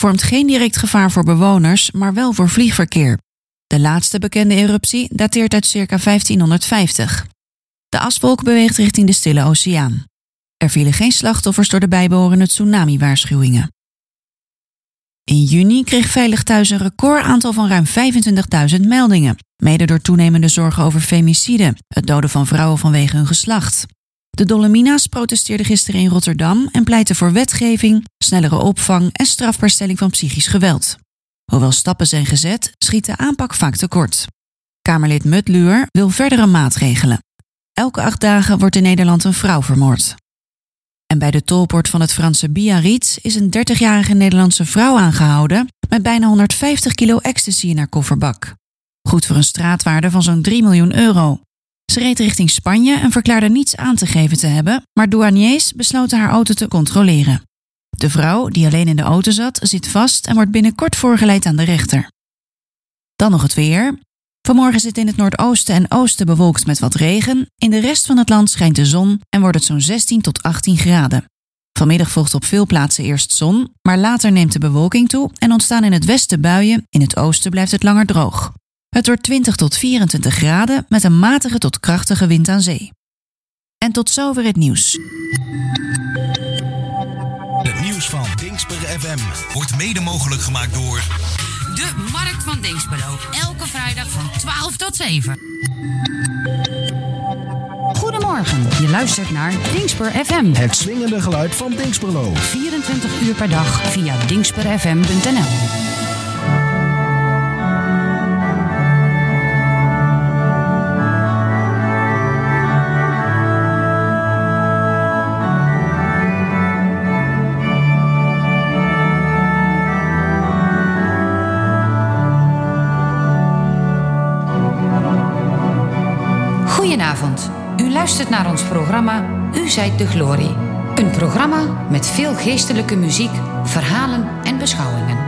vormt geen direct gevaar voor bewoners, maar wel voor vliegverkeer. De laatste bekende eruptie dateert uit circa 1550. De aswolk beweegt richting de Stille Oceaan. Er vielen geen slachtoffers door de bijbehorende tsunami-waarschuwingen. In juni kreeg Veilig Thuis een recordaantal van ruim 25.000 meldingen, mede door toenemende zorgen over femicide, het doden van vrouwen vanwege hun geslacht. De Dolomina's protesteerden gisteren in Rotterdam en pleitten voor wetgeving, snellere opvang en strafbaarstelling van psychisch geweld. Hoewel stappen zijn gezet, schiet de aanpak vaak tekort. Kamerlid Mutluer wil verdere maatregelen. Elke 8 dagen wordt in Nederland een vrouw vermoord. En bij de tolpoort van het Franse Biarritz is een 30-jarige Nederlandse vrouw aangehouden met bijna 150 kilo ecstasy in haar kofferbak. Goed voor een straatwaarde van zo'n 3 miljoen euro. Ze reed richting Spanje en verklaarde niets aan te geven te hebben, maar douaniers besloten haar auto te controleren. De vrouw, die alleen in de auto zat, zit vast en wordt binnenkort voorgeleid aan de rechter. Dan nog het weer. Vanmorgen zit in het noordoosten en oosten bewolkt met wat regen. In de rest van het land schijnt de zon en wordt het zo'n 16 tot 18 graden. Vanmiddag volgt op veel plaatsen eerst zon, maar later neemt de bewolking toe en ontstaan in het westen buien. In het oosten blijft het langer droog. Het wordt 20 tot 24 graden met een matige tot krachtige wind aan zee. En tot zover het nieuws. Het nieuws van Dingsper FM wordt mede mogelijk gemaakt door de Markt van Dinxperlo. Elke vrijdag van 12 tot 7. Goedemorgen, je luistert naar Dingsper FM. het swingende geluid van Dingsperlo. 24 uur per dag via dingsperfm.nl. Goedenavond. U luistert naar ons programma U zijt de Glorie. Een programma met veel geestelijke muziek, verhalen en beschouwingen.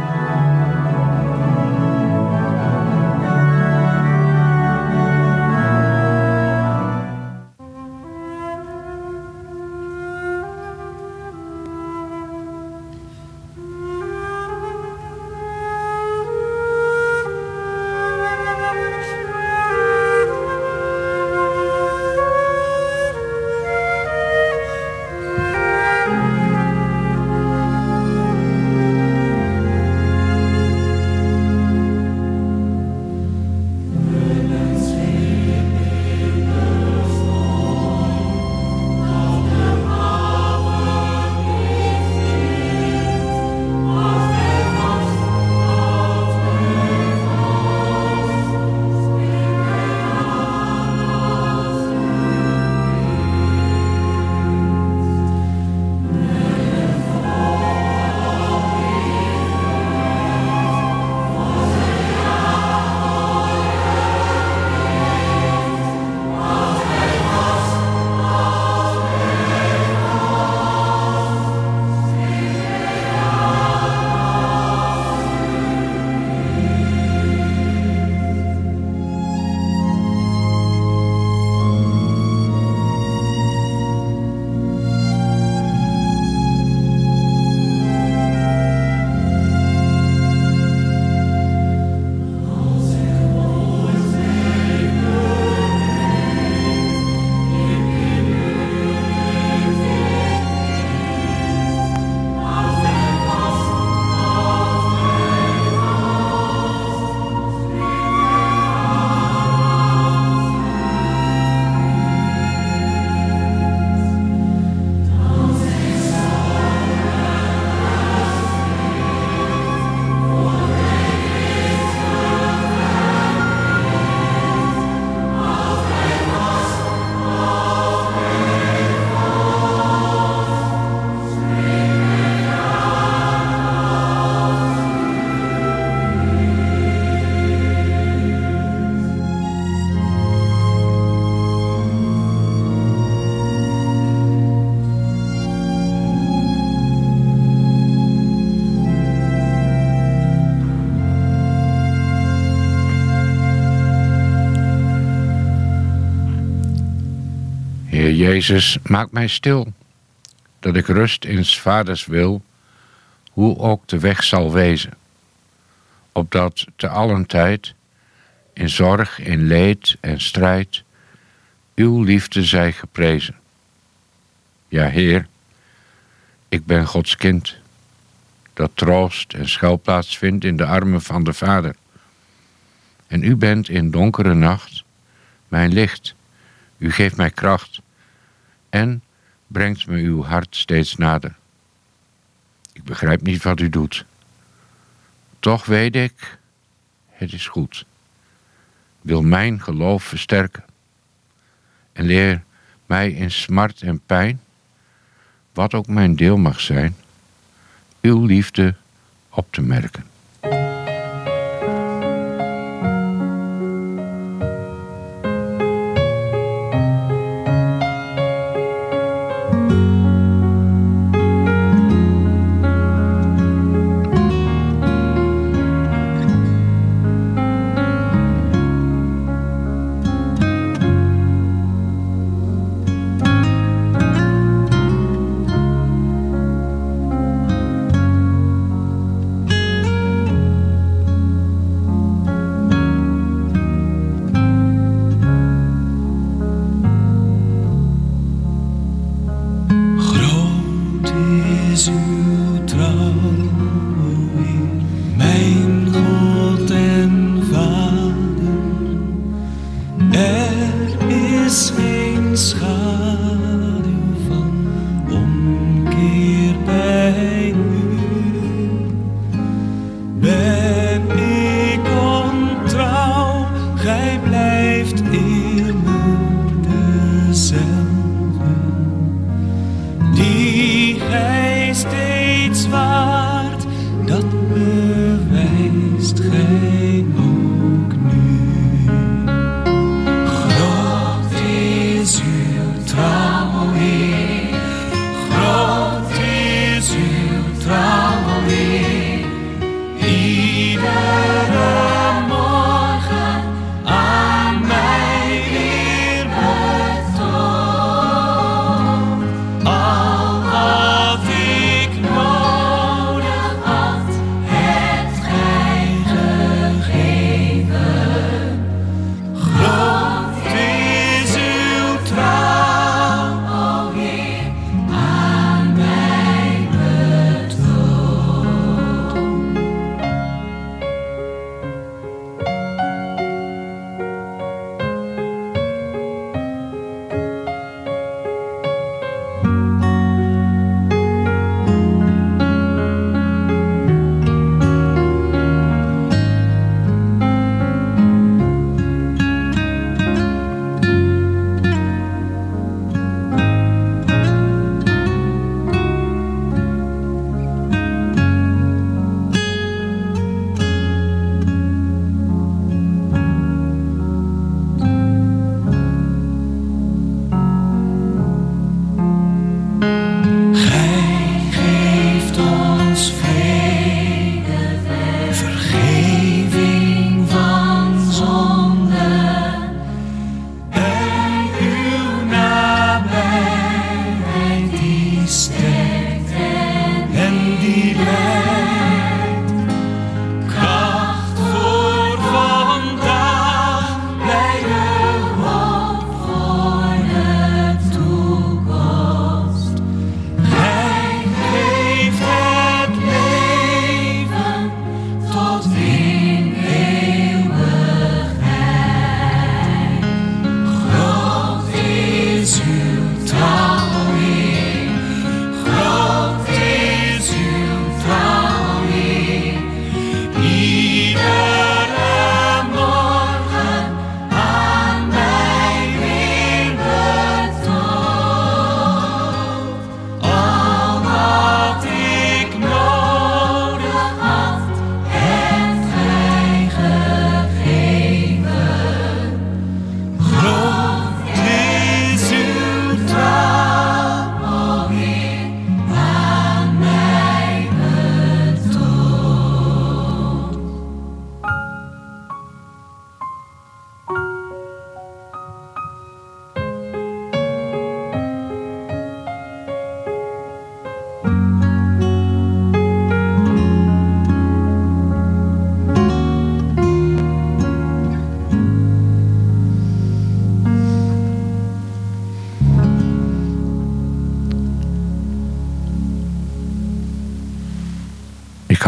Jezus, maak mij stil, dat ik rust in 's Vaders wil. hoe ook de weg zal wezen, opdat te allen tijd, in zorg, in leed en strijd, uw liefde zij geprezen. Ja, Heer, ik ben Gods kind, dat troost en schuilplaats vindt in de armen van de Vader. En u bent in donkere nacht mijn licht. U geeft mij kracht en brengt me uw hart steeds nader. Ik begrijp niet wat u doet. Toch weet ik, het is goed. Wil mijn geloof versterken. En leer mij in smart en pijn, wat ook mijn deel mag zijn, uw liefde op te merken.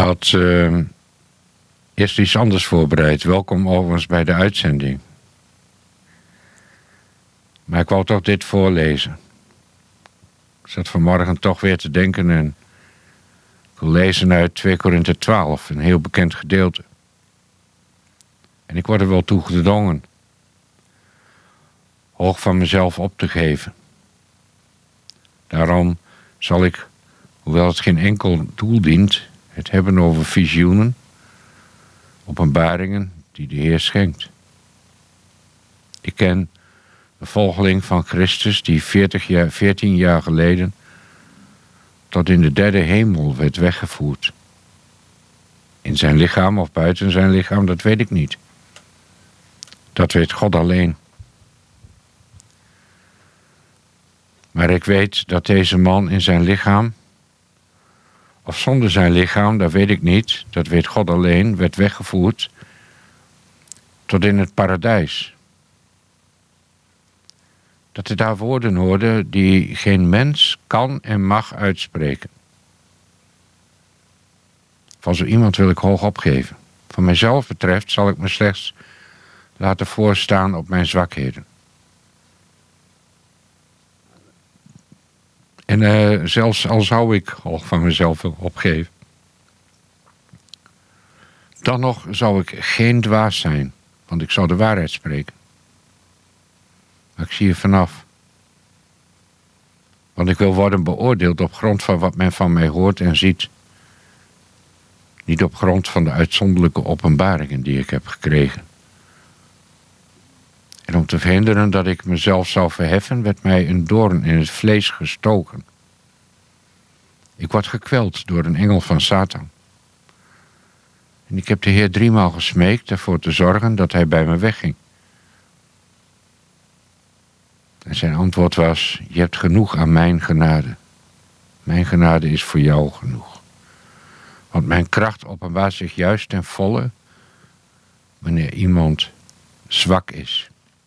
had eerst iets anders voorbereid. Welkom overigens bij de uitzending. Maar ik wou toch dit voorlezen. Ik zat vanmorgen toch weer te denken en ik wil lezen uit 2 Korinthe 12, een heel bekend gedeelte. En ik word er wel toe gedwongen hoog van mezelf op te geven. Daarom zal ik, hoewel het geen enkel doel dient, het hebben over visioenen, openbaringen die de Heer schenkt. Ik ken de volgeling van Christus die 14 jaar geleden tot in de 3e hemel werd weggevoerd. In zijn lichaam of buiten zijn lichaam, dat weet ik niet. Dat weet God alleen. Maar ik weet dat deze man in zijn lichaam, of zonder zijn lichaam, dat weet ik niet, dat weet God alleen, werd weggevoerd tot in het paradijs. Dat hij daar woorden hoorde die geen mens kan en mag uitspreken. Van zo iemand wil ik hoog opgeven. Wat mijzelf betreft zal ik me slechts laten voorstaan op mijn zwakheden. En zelfs al zou ik hoog van mezelf willen opgeven, dan nog zou ik geen dwaas zijn, want ik zou de waarheid spreken. Maar ik zie er vanaf. Want ik wil worden beoordeeld op grond van wat men van mij hoort en ziet. Niet op grond van de uitzonderlijke openbaringen die ik heb gekregen. En om te verhinderen dat ik mezelf zou verheffen, werd mij een doorn in het vlees gestoken. Ik word gekweld door een engel van Satan. En ik heb de Heer 3 maal gesmeekt ervoor te zorgen dat hij bij me wegging. En zijn antwoord was: je hebt genoeg aan mijn genade. Mijn genade is voor jou genoeg. Want mijn kracht openbaart zich juist ten volle wanneer iemand zwak is.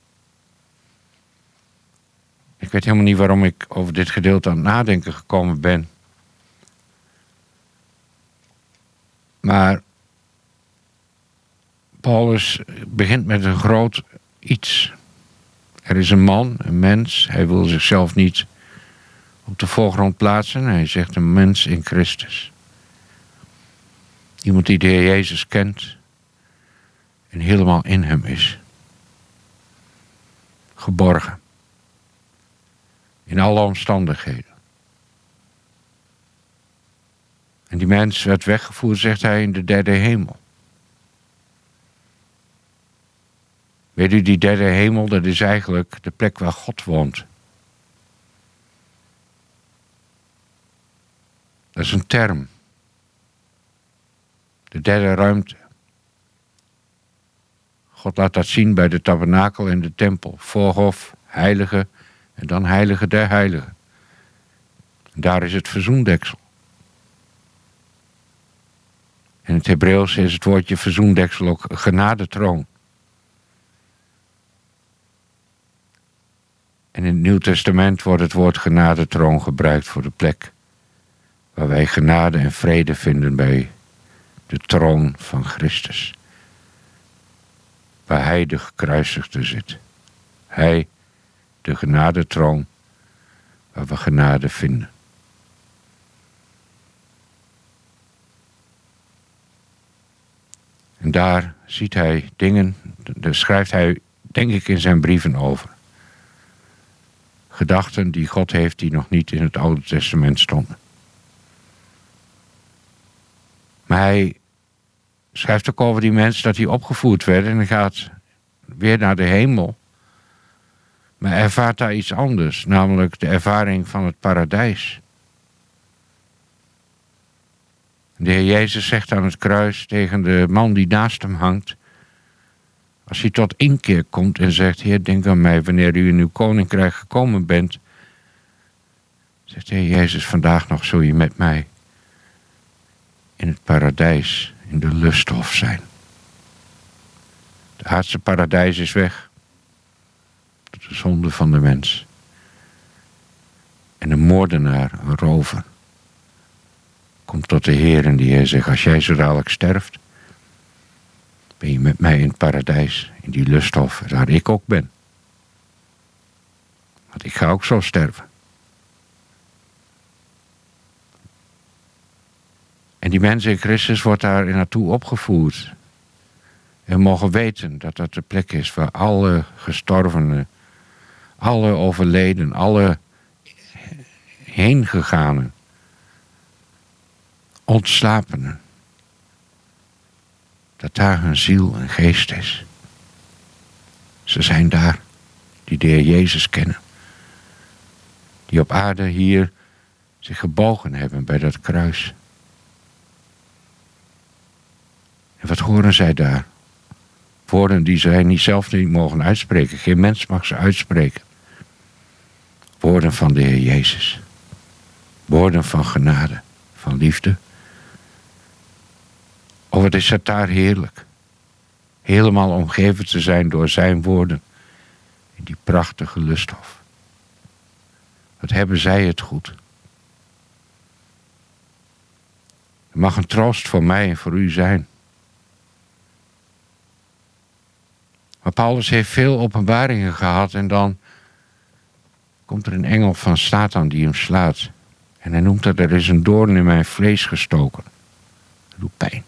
Ik weet helemaal niet waarom ik over dit gedeelte aan het nadenken gekomen ben. Maar Paulus begint met een groot iets. Er is een man, een mens. Hij wil zichzelf niet op de voorgrond plaatsen. Hij zegt een mens in Christus. Iemand die de Heer Jezus kent en helemaal in hem is. Geborgen. In alle omstandigheden. En die mens werd weggevoerd, zegt hij, in de 3e hemel. Weet u, die 3e hemel, dat is eigenlijk de plek waar God woont. Dat is een term. De 3e ruimte. God laat dat zien bij de tabernakel en de tempel. Voorhof, heilige en dan heilige der heiligen. Daar is het verzoendeksel. In het Hebreeuws is het woordje verzoendeksel ook genadetroon. En in het Nieuw Testament wordt het woord genadetroon gebruikt voor de plek waar wij genade en vrede vinden bij de troon van Christus. Waar hij de gekruisigde zit. Hij, de genadetroon, waar we genade vinden. En daar ziet hij dingen, daar schrijft hij, denk ik, in zijn brieven over. Gedachten die God heeft die nog niet in het Oude Testament stonden. Maar hij schrijft ook over die mensen dat die opgevoerd werden en hij gaat weer naar de hemel. Maar hij ervaart daar iets anders, namelijk de ervaring van het paradijs. De Heer Jezus zegt aan het kruis tegen de man die naast hem hangt, als hij tot inkeer komt en zegt: Heer, denk aan mij wanneer u in uw koninkrijk gekomen bent. Zegt de Heer Jezus: vandaag nog zul je met mij in het paradijs, in de lusthof zijn. Het aardse paradijs is weg. De zonde van de mens. En een moordenaar, een rover, Kom tot de Heer en de Heer zegt, als jij zo dadelijk sterft, ben je met mij in het paradijs, in die lusthof, waar ik ook ben. Want ik ga ook zo sterven. En die mensen in Christus wordt daar naartoe opgevoerd. En mogen weten dat dat de plek is waar alle gestorvenen, alle overleden, alle heengeganen, ontslapenen, dat daar hun ziel en geest is. Ze zijn daar, die de Heer Jezus kennen. Die op aarde hier zich gebogen hebben bij dat kruis. En wat horen zij daar? Woorden die zij niet zelf niet mogen uitspreken. Geen mens mag ze uitspreken. Woorden van de Heer Jezus. Woorden van genade, van liefde. Oh, wat is het daar heerlijk. Helemaal omgeven te zijn door zijn woorden. In die prachtige lusthof. Wat hebben zij het goed. Er mag een troost voor mij en voor u zijn. Maar Paulus heeft veel openbaringen gehad en dan komt er een engel van Satan die hem slaat. En hij noemt dat er is een doorn in mijn vlees gestoken. Dat doet pijn.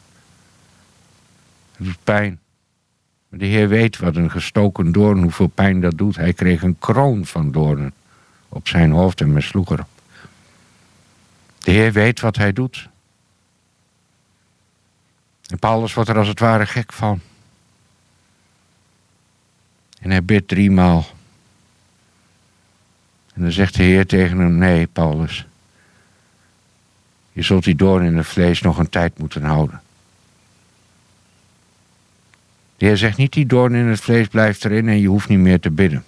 Dat doet pijn. Maar de Heer weet wat een gestoken doorn, hoeveel pijn dat doet. Hij kreeg een kroon van doornen op zijn hoofd en men sloeg erop. De Heer weet wat hij doet. En Paulus wordt er als het ware gek van. En hij bidt 3 maal. En dan zegt de Heer tegen hem, nee Paulus. Je zult die doorn in het vlees nog een tijd moeten houden. De Heer zegt niet, die doorn in het vlees blijft erin en je hoeft niet meer te bidden.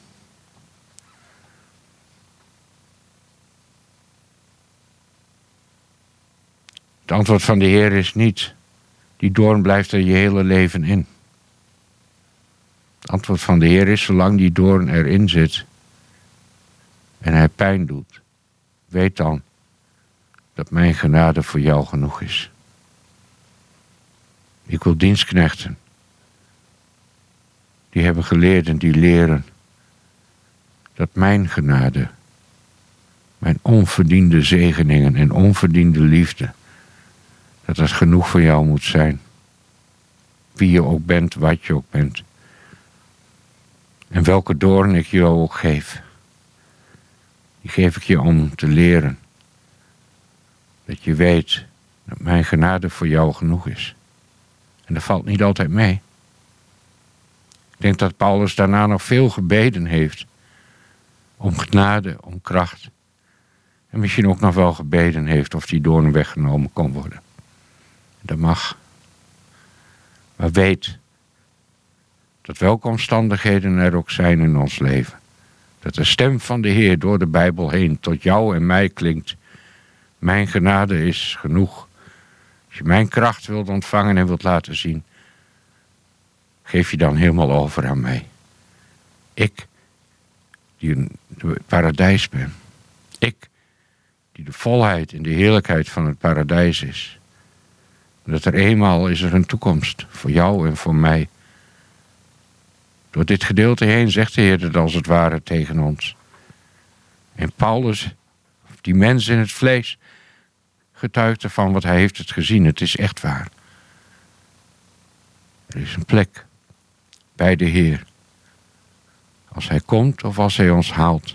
Het antwoord van de Heer is niet, die doorn blijft er je hele leven in. Het antwoord van de Heer is, zolang die doorn erin zit en hij pijn doet, weet dan dat mijn genade voor jou genoeg is. Ik wil dienstknechten, die hebben geleerd en die leren dat mijn genade, mijn onverdiende zegeningen en onverdiende liefde, dat dat genoeg voor jou moet zijn. Wie je ook bent, wat je ook bent. En welke doorn ik jou ook geef. Die geef ik je om te leren. Dat je weet dat mijn genade voor jou genoeg is. En dat valt niet altijd mee. Ik denk dat Paulus daarna nog veel gebeden heeft. Om genade, om kracht. En misschien ook nog wel gebeden heeft of die doorn weggenomen kon worden. Dat mag. Maar weet dat welke omstandigheden er ook zijn in ons leven. Dat de stem van de Heer door de Bijbel heen tot jou en mij klinkt. Mijn genade is genoeg. Als je mijn kracht wilt ontvangen en wilt laten zien, geef je dan helemaal over aan mij. Ik, die in het paradijs ben. Ik, die de volheid en de heerlijkheid van het paradijs is. Dat er eenmaal is er een toekomst voor jou en voor mij. Door dit gedeelte heen zegt de Heer het als het ware tegen ons. En Paulus, die mens in het vlees, getuigt ervan, wat hij heeft het gezien. Het is echt waar. Er is een plek bij de Heer. Als hij komt of als hij ons haalt.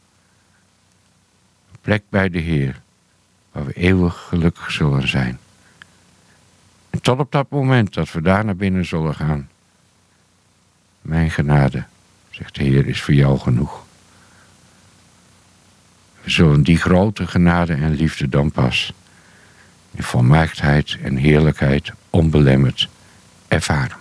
Een plek bij de Heer, waar we eeuwig gelukkig zullen zijn. En tot op dat moment dat we daar naar binnen zullen gaan. Mijn genade, zegt de Heer, is voor jou genoeg. We zullen die grote genade en liefde dan pas in volmaaktheid en heerlijkheid onbelemmerd ervaren.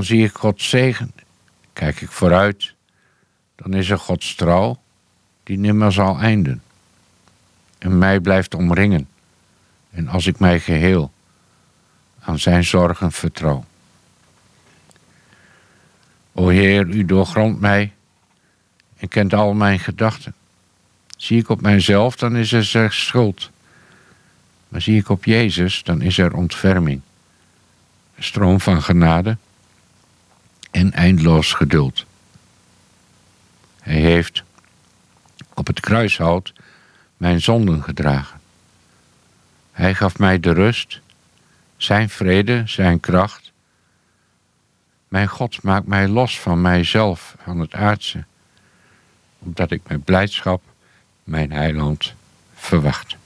Dan zie ik Gods zegen. Kijk ik vooruit, dan is er Gods trouw die nimmer zal einden. En mij blijft omringen. En als ik mij geheel aan zijn zorgen vertrouw. O Heer, u doorgrondt mij en kent al mijn gedachten. Zie ik op mijzelf, dan is er slechts schuld. Maar zie ik op Jezus, dan is er ontferming. Een stroom van genade en eindeloos geduld. Hij heeft op het kruishout mijn zonden gedragen. Hij gaf mij de rust, zijn vrede, zijn kracht. Mijn God maakt mij los van mijzelf, van het aardse, omdat ik met blijdschap mijn heiland verwacht.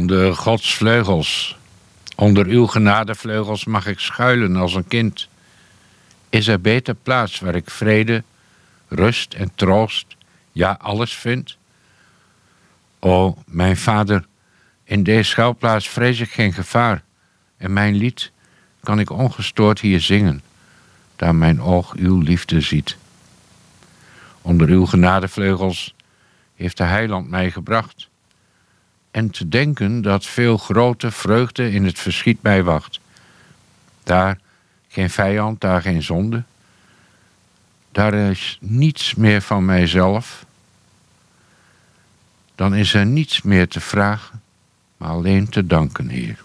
Onder Gods vleugels, onder uw genadevleugels mag ik schuilen als een kind. Is er beter plaats waar ik vrede, rust en troost, ja alles vind? O, mijn Vader, in deze schuilplaats vrees ik geen gevaar. En mijn lied kan ik ongestoord hier zingen, daar mijn oog uw liefde ziet. Onder uw genadevleugels heeft de Heiland mij gebracht. En te denken dat veel grote vreugde in het verschiet mij wacht. Daar geen vijand, daar geen zonde. Daar is niets meer van mijzelf. Dan is er niets meer te vragen, maar alleen te danken, Heer.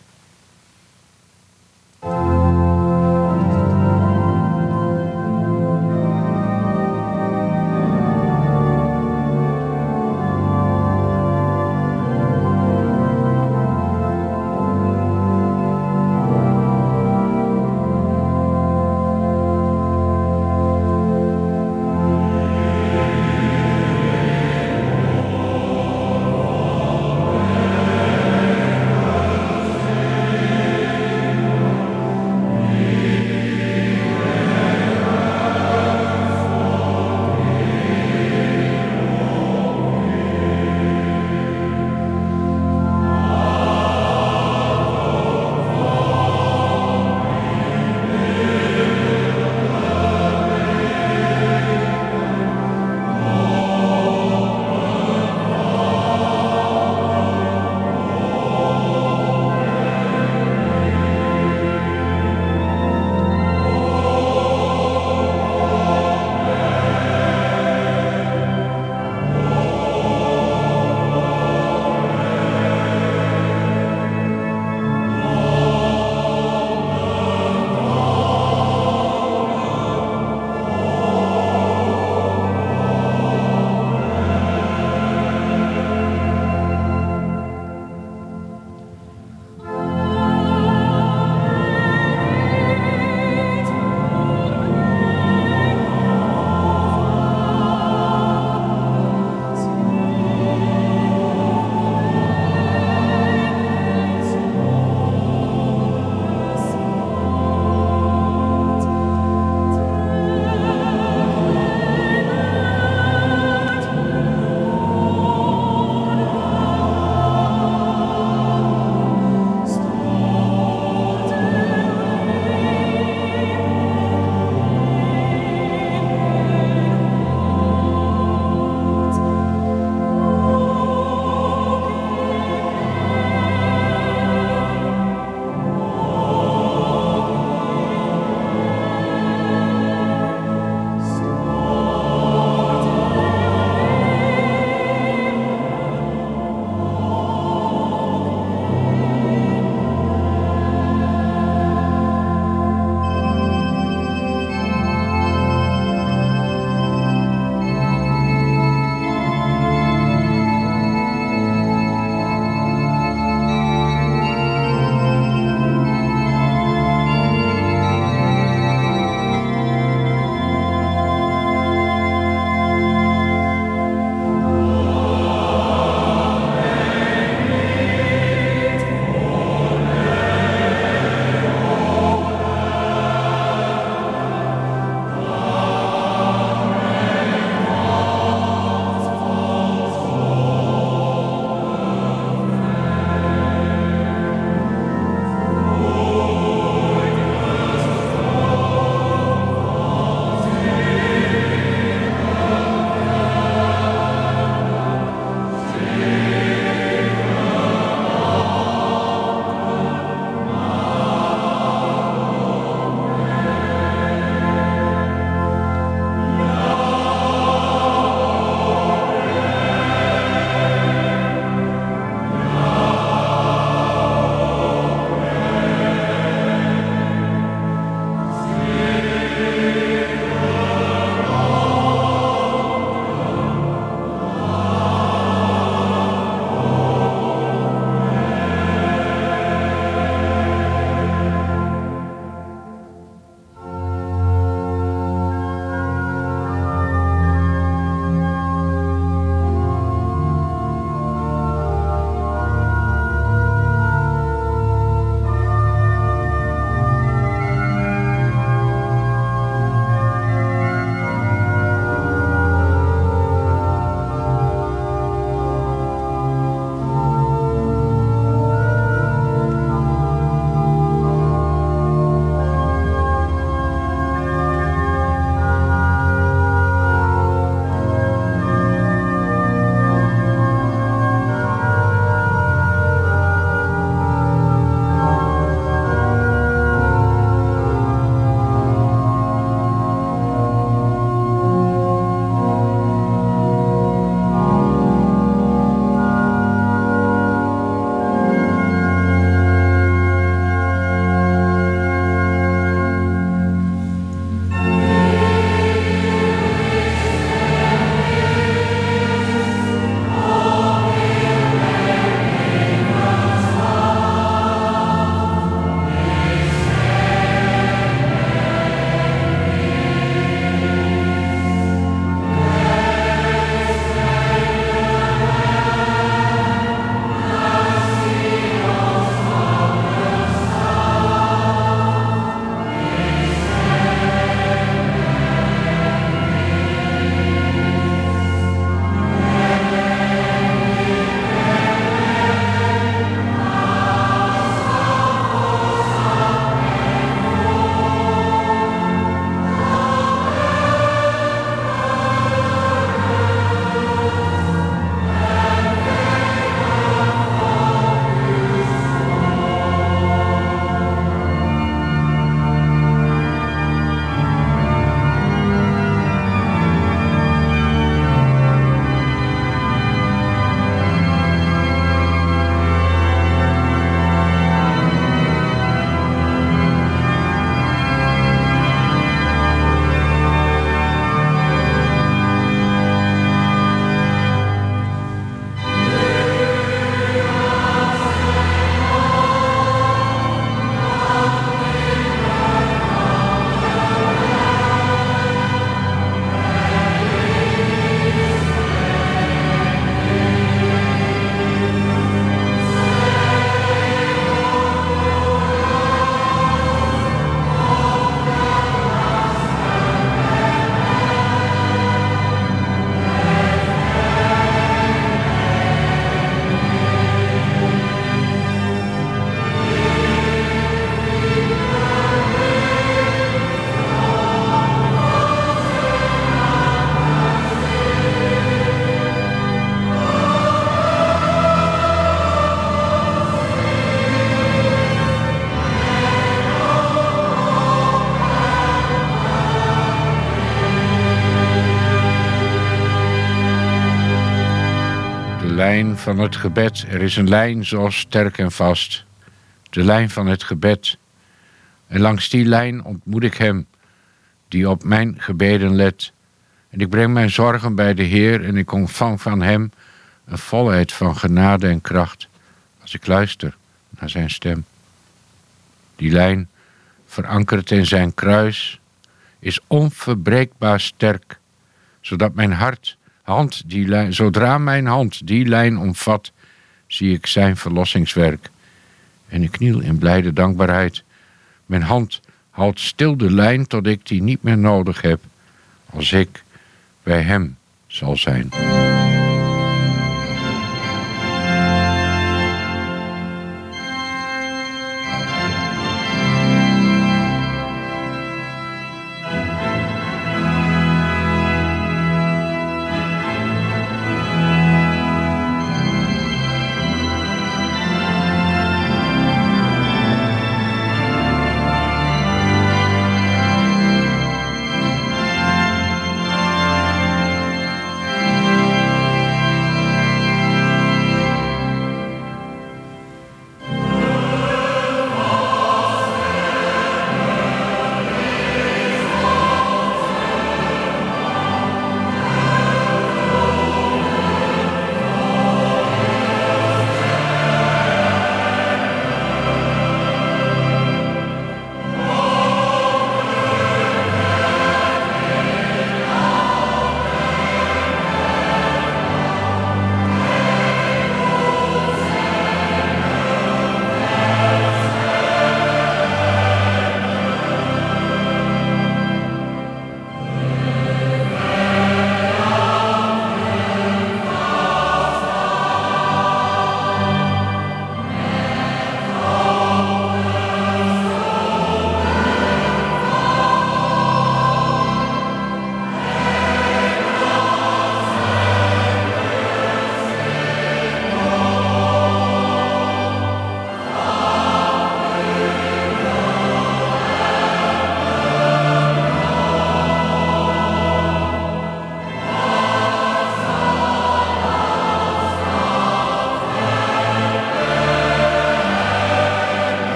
lijn van het gebed. Er is een lijn zo sterk en vast. De lijn van het gebed. En langs die lijn ontmoet ik hem, die op mijn gebeden let. En ik breng mijn zorgen bij de Heer en ik ontvang van hem een volheid van genade en kracht als ik luister naar zijn stem. Die lijn, verankerd in zijn kruis, is onverbreekbaar sterk, zodat zodra mijn hand die lijn omvat, zie ik zijn verlossingswerk. En ik kniel in blijde dankbaarheid. Mijn hand houdt stil de lijn tot ik die niet meer nodig heb, als ik bij hem zal zijn.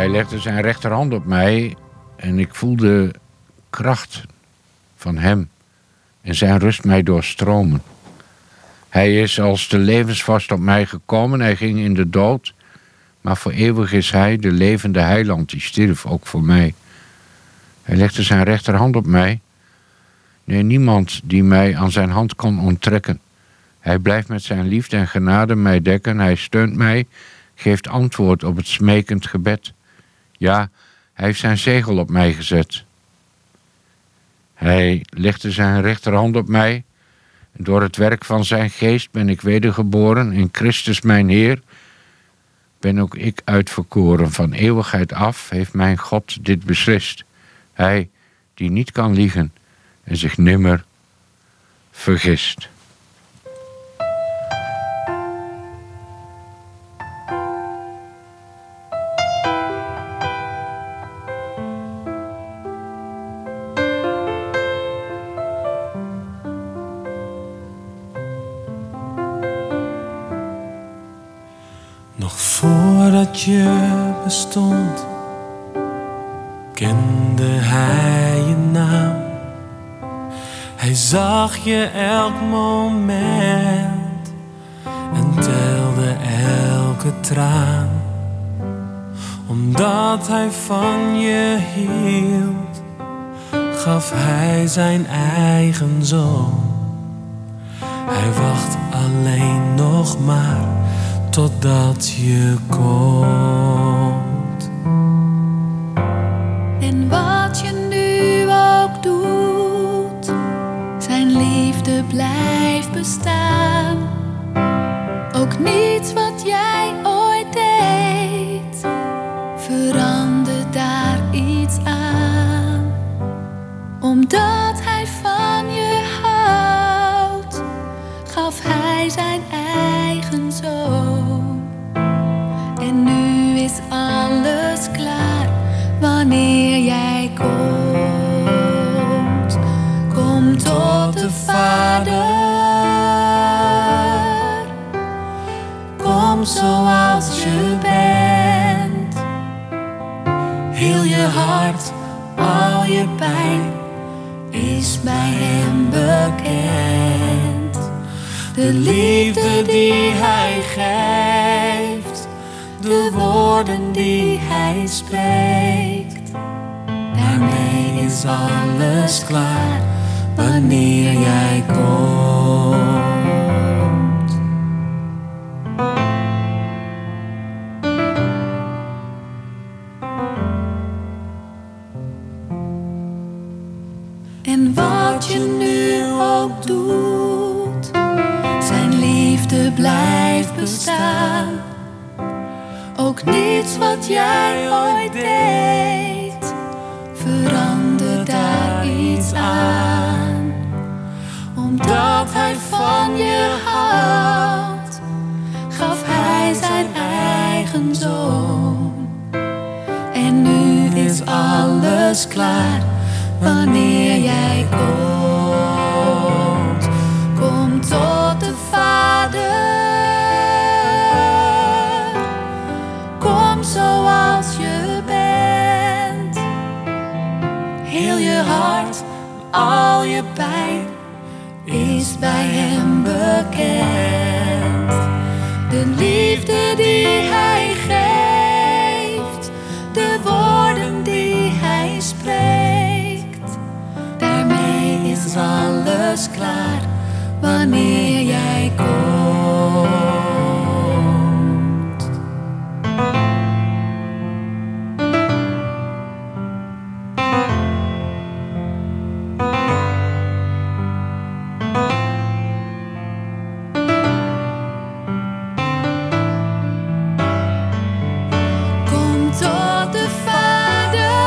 Hij legde zijn rechterhand op mij en ik voelde kracht van hem en zijn rust mij doorstromen. Hij is als de levensvast op mij gekomen. Hij ging in de dood, maar voor eeuwig is hij de levende heiland die stierf, ook voor mij. Hij legde zijn rechterhand op mij. Nee, niemand die mij aan zijn hand kon onttrekken. Hij blijft met zijn liefde en genade mij dekken. Hij steunt mij, geeft antwoord op het smekend gebed. Ja, hij heeft zijn zegel op mij gezet. Hij legde zijn rechterhand op mij. En door het werk van zijn geest ben ik wedergeboren. In Christus mijn Heer ben ook ik uitverkoren. Van eeuwigheid af heeft mijn God dit beslist. Hij die niet kan liegen en zich nimmer vergist. Nog voordat je bestond, kende hij je naam. Hij zag je elk moment en telde elke traan. Omdat hij van je hield, gaf hij zijn eigen zoon. Hij wacht alleen nog maar totdat je komt. En wat je nu ook doet, zijn liefde blijft bestaan. Ook niets wat jij ooit deed, verandert daar iets aan. Omdat hij van je houdt, gaf hij zijn eigen zoon. En nu is alles klaar wanneer jij komt. Kom tot de Vader. Kom zoals je bent. Heel je hart, al je pijn is bij hem bekend. De liefde die hij geeft, de woorden die hij spreekt, daarmee is alles klaar wanneer jij komt. En wat je nu ook doet, zijn liefde blijft bestaan. Ook niets wat jij ooit deed, verandert daar iets aan. Omdat hij van je houdt, gaf hij zijn eigen zoon. En nu is alles klaar wanneer jij komt. Kom tot de Vader. Kom zoals je bent. Heel je hart, al je pijn is bij hem bekend. De liefde die hij geeft, de woorden die hij spreekt, daarmee is alles klaar wanneer jij komt. Kom tot de Vader.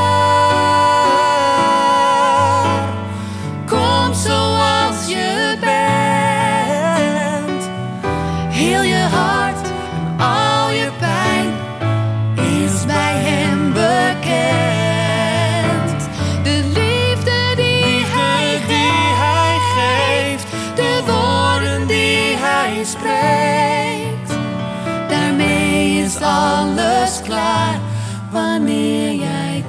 Kom zoals je bent. Heel je hart en al je pijn is bij hem bekend. De liefde die hij geeft, de woorden die hij spreekt, daarmee is alles klaar wanneer jij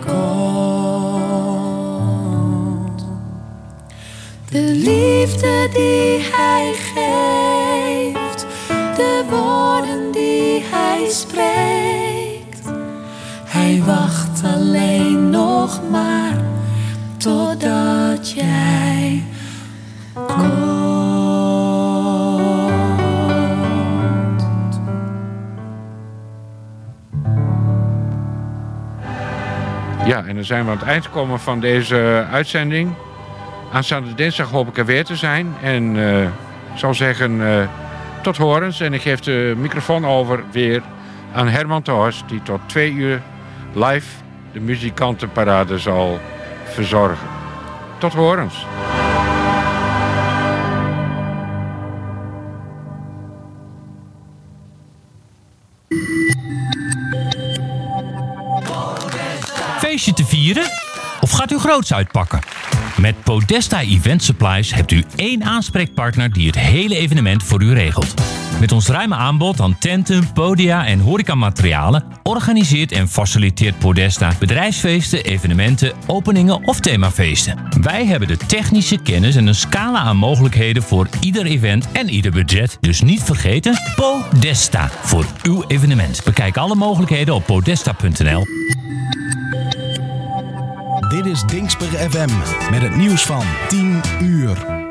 komt. De liefde die hij geeft, de woorden die hij spreekt. Hij wacht alleen nog maar totdat jij komt. Ja, en dan zijn we aan het eind gekomen van deze uitzending. Aanstaande dinsdag hoop ik er weer te zijn. En ik zal zeggen, tot horens. En ik geef de microfoon over weer aan Herman Thors, die tot 2 uur live de muzikantenparade zal verzorgen. Tot horens. Feestje te vieren? Of gaat u groots uitpakken? Met Podesta Event Supplies hebt u 1 aanspreekpartner die het hele evenement voor u regelt. Met ons ruime aanbod aan tenten, podia en horecamaterialen organiseert en faciliteert Podesta bedrijfsfeesten, evenementen, openingen of themafeesten. Wij hebben de technische kennis en een scala aan mogelijkheden voor ieder event en ieder budget. Dus niet vergeten, Podesta voor uw evenement. Bekijk alle mogelijkheden op podesta.nl. Dit is Dingsper FM met het nieuws van 10 uur.